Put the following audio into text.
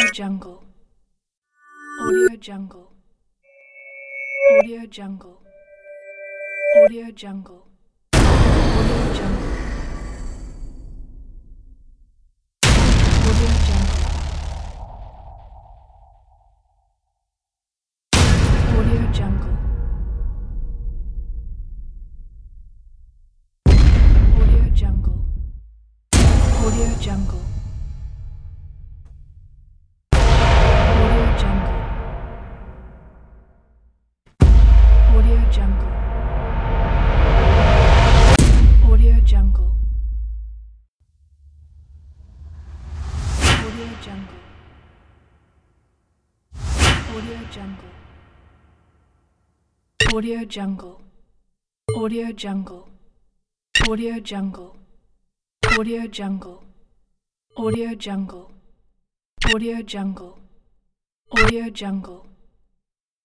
Jungle. Audio Jungle. Audio Jungle. Audio Jungle. Audio Jungle. Audio Jungle. Audio Jungle. Audio Jungle. Audio Jungle. Audio Jungle. Audio Jungle. Audio Jungle. Audio Jungle. Audio Jungle. Audio Jungle. Audio Jungle. Audio Jungle. Audio Jungle. Audio Jungle. Audio Jungle.